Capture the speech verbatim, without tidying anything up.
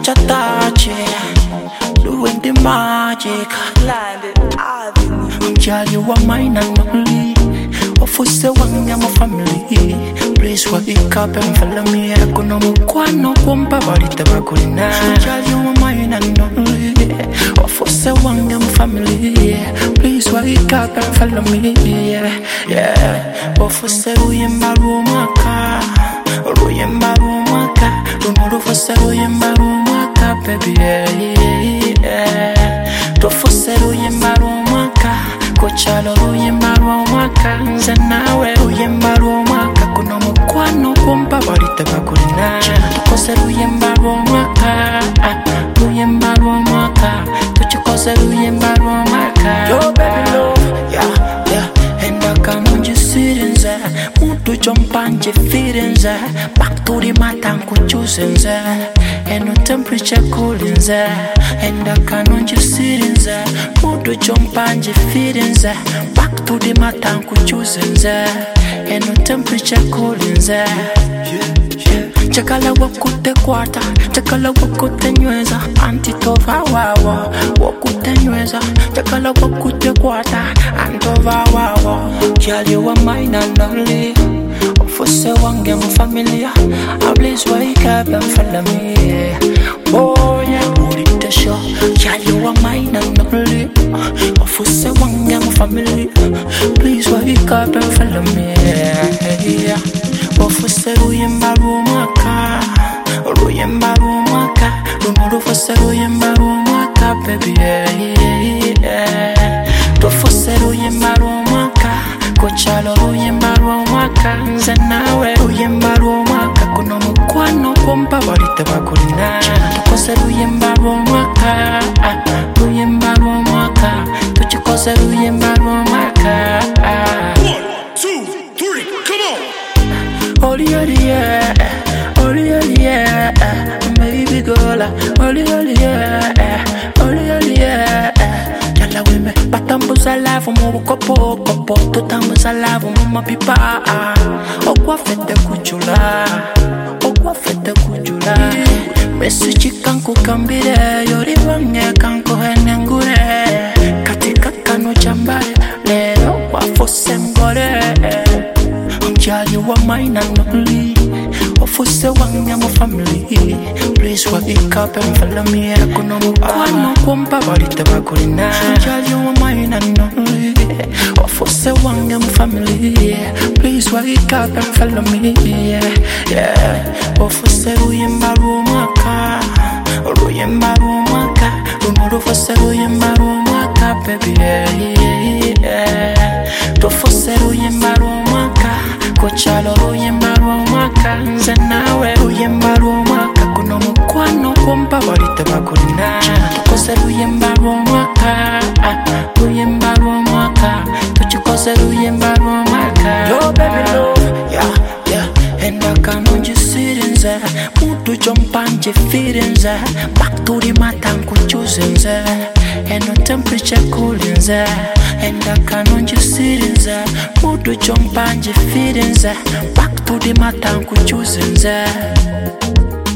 touch a touch it, doing the magic. Girl, you are mine and only. Of us, the one I'm a family. Please wake up and follow me. I could no more no compa body tabaculina. Girl, you are mine and only. Of us, the one I'm a family. Please wake up and follow me. Yeah, yeah. Of us, the way in my room, my car. Royem baru maka, rumoro fosse royem baru maka, baby yeah yeah. To fosse royem baru maka, kochalo royem baru maka, nze nawe royem baru maka, kuno mukwano kumpa bali tabakulina. Tukose royem baru maka, royem baru maka, tukose royem baru maka. Yo baby love, yeah yeah. And I can't just sit in there. To jump and je feeding there. Back to the matter I'm choosing there. And no temperature cooling there. And I can't just sit in there. Move to jump and je feeding there. Back to the matter I'm choosing there. And no temperature cooling there. Chakala wakute kwata, chakala wakute nyweza, antitova wawa, wakute nyweza, chakala wakute kwata, antova wawa. Girl, you are mine and only. Ofuse wange mu familia, I please wake up and follow me. Oh yeah, put it to show. Girl, you are mine and only. Ofuse wange mu familia, please wake up and follow me. Yeah. Ofuse ruyemba rumaka, ruyemba rumaka, rumoro fose ruyemba rumaka, baby yeah yeah. Tofose ruyemba rumaka, kochalo ruyemba rumaka, nze nawe ruyemba rumaka, kuno mukwano kumpa bali tabakulina. Tukose ruyemba rumaka, ruyemba rumaka, tukose ruyemba rumaka. Holy, holy, yeah, holy, holy, yeah, baby girl, holy, holy, yeah, holy, holy, yeah. Yalla weme, batambuza love mu kopo kopo, tutambuza love mu mapipa. Okwa fete kujula, okwa fete kujula. Message kanku kambire, yori wange kanku henengure. Katika kanu jambare, lero wafose mgore. Girl, you are mine and only. Ofuse wange mu family. Please wake up and follow me. I kuno mukwano kumpa bali tabakulina. Girl, you are mine and only. Ofuse wange mu family. Please wake up and follow me. Yeah, yeah. Ofuse ruyemba rumaka, ruyemba rumaka, rumoro fose ruyemba rumaka, baby yeah yeah. Tofose ruyemba rumaka, kochalo ruyemba rumaka, nze nawe ruyemba rumaka, kuno mukwano kumpa bali tabakulina. Tukose ruyemba rumaka, ruyemba rumaka, tukose ruyemba rumaka. Yo baby love, yeah yeah. And I can't just sit in there. Move to jump and je feeding there. Back to the matter I'm choosing there. And no temperature cooling there. And I can't just sit in there. Move to jump and je feeding there. Back to the matter I'm choosing there.